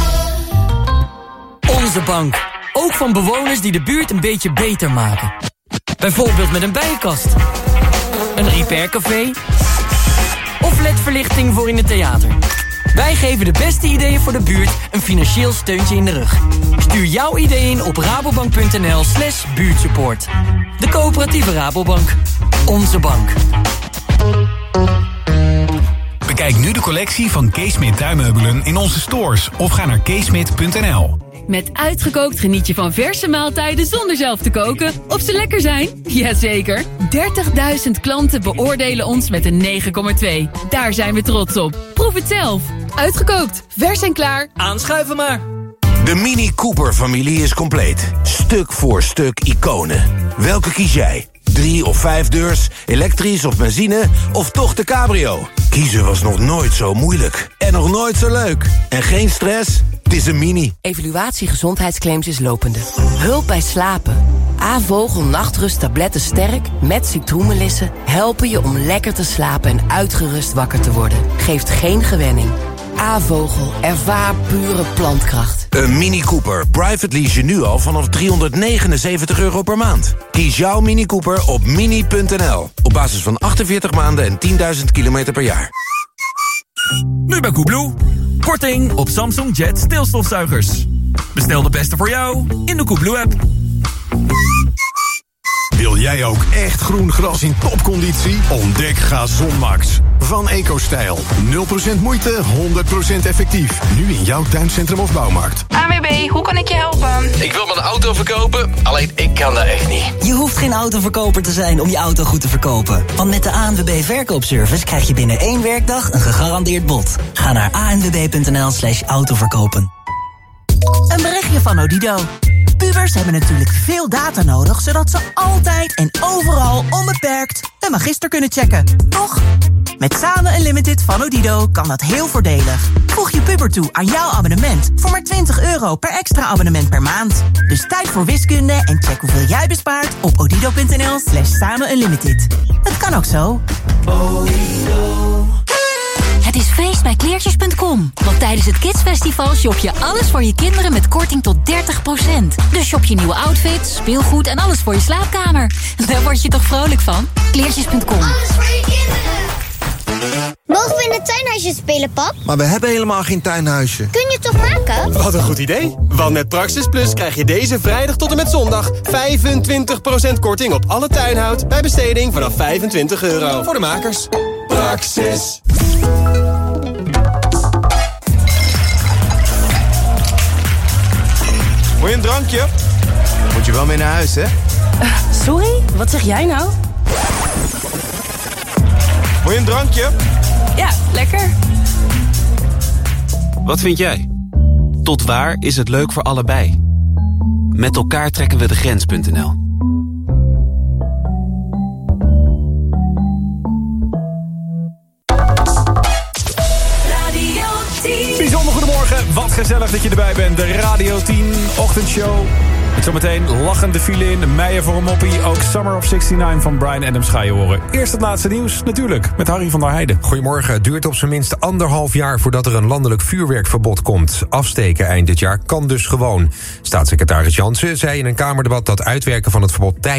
Onze bank. Ook van bewoners die de buurt een beetje beter maken. Bijvoorbeeld met een bijenkast. Een repaircafé. Of ledverlichting voor in het theater. Wij geven de beste ideeën voor de buurt een financieel steuntje in de rug. Stuur jouw idee in op rabobank.nl/buurtsupport. De coöperatieve Rabobank. Onze bank. Bekijk nu de collectie van Keesmit tuinmeubelen in onze stores of ga naar keesmit.nl. Met Uitgekookt geniet je van verse maaltijden zonder zelf te koken. Of ze lekker zijn? Jazeker. 30.000 klanten beoordelen ons met een 9,2. Daar zijn we trots op. Proef het zelf. Uitgekookt. Vers en klaar. Aanschuiven maar. De Mini Cooper-familie is compleet. Stuk voor stuk iconen. Welke kies jij? 3 of 5 deurs, elektrisch of benzine, of toch de cabrio? Kiezen was nog nooit zo moeilijk. En nog nooit zo leuk. En geen stress? Het is een Mini. Evaluatie gezondheidsclaims is lopende. Hulp bij slapen. A-vogel nachtrust tabletten sterk met citroenmelissen helpen je om lekker te slapen en uitgerust wakker te worden. Geeft geen gewenning. A-vogel, ervaar pure plantkracht. Een Mini Cooper. Private lease je nu al vanaf €379 per maand. Kies jouw Mini Cooper op mini.nl. Op basis van 48 maanden en 10.000 kilometer per jaar. Nu bij Koebloe. Korting op Samsung Jet stilstofzuigers. Bestel de beste voor jou in de Koebloe-app. Wil jij ook echt groen gras in topconditie? Ontdek Gazonmax. Van EcoStijl. 0% moeite, 100% effectief. Nu in jouw tuincentrum of bouwmarkt. ANWB, hoe kan ik je helpen? Ik wil mijn auto verkopen, alleen ik kan dat echt niet. Je hoeft geen autoverkoper te zijn om je auto goed te verkopen. Want met de ANWB Verkoopservice krijg je binnen 1 werkdag een gegarandeerd bod. Ga naar anwb.nl/autoverkopen. Een berichtje van Odido. Pubers hebben natuurlijk veel data nodig, zodat ze altijd en overal onbeperkt een magister kunnen checken. Toch? Met Samen Unlimited van Odido kan dat heel voordelig. Voeg je puber toe aan jouw abonnement voor maar €20 per extra abonnement per maand. Dus tijd voor wiskunde en check hoeveel jij bespaart op odido.nl/Samen Unlimited. Het kan ook zo. Het is feest bij kleertjes.com. Want tijdens het Kidsfestival shop je alles voor je kinderen met korting tot 30%. Dus shop je nieuwe outfits, speelgoed en alles voor je slaapkamer. Daar word je toch vrolijk van? Kleertjes.com. Alles voor je kinderen. Mogen we in het tuinhuisje spelen, pap? Maar we hebben helemaal geen tuinhuisje. Kun je het toch maken? Wat een goed idee. Want met Praxis Plus krijg je deze vrijdag tot en met zondag 25% korting op alle tuinhout bij besteding vanaf €25. Voor de makers. Praxis. je een drankje? Dan moet je wel mee naar huis, hè? Sorry, wat zeg jij nou? Wil je een drankje? Ja, lekker. Wat vind jij? Tot waar is het leuk voor allebei? Met elkaar trekken we de grens.nl. Bijzonder goedemorgen, wat gezellig dat je erbij bent. De Radio 10 ochtendshow. Met zometeen lachende file in, Meijer voor een moppie. Ook Summer of 69 van Bryan Adams ga je horen. Eerst het laatste nieuws, natuurlijk, met Harry van der Heijden. Goedemorgen, het duurt op zijn minst 1,5 jaar voordat er een landelijk vuurwerkverbod komt. Afsteken eind dit jaar kan dus gewoon. Staatssecretaris Jansen zei in een Kamerdebat dat uitwerken van het verbod